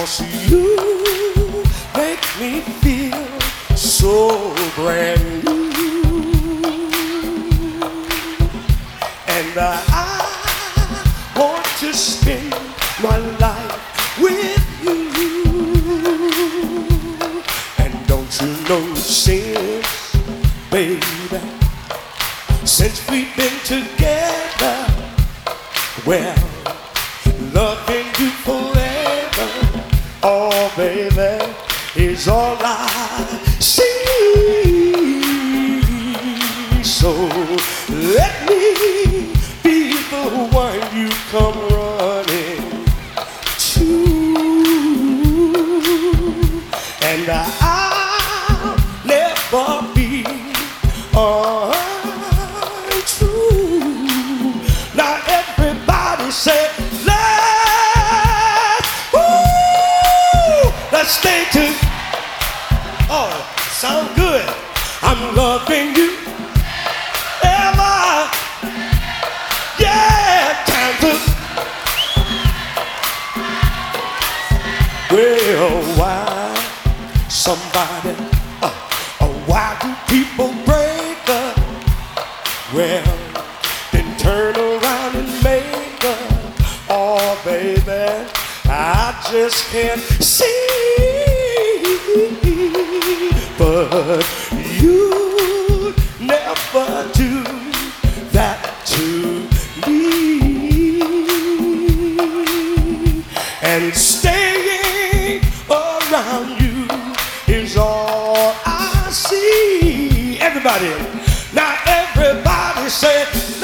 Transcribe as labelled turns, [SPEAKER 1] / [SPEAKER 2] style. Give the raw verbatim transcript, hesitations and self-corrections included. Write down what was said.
[SPEAKER 1] 'cause you make me feel so brand new. And uh, I want to spend my life with you. And don't you know, since, baby, since we've been together, well, loving you forever, oh baby, is all I see. So let me be the one you come running to, and I'll never be untrue. Now everybody say, let's, woo, let's stay together. Oh, sound good. I'm loving you ever. Yeah, time to. Well, why somebody, uh, uh, why do people break up? Well, then turn around and make up. Oh, baby, I just can't see. But you never do that to me. And staying around you is all I see. Everybody, now everybody say,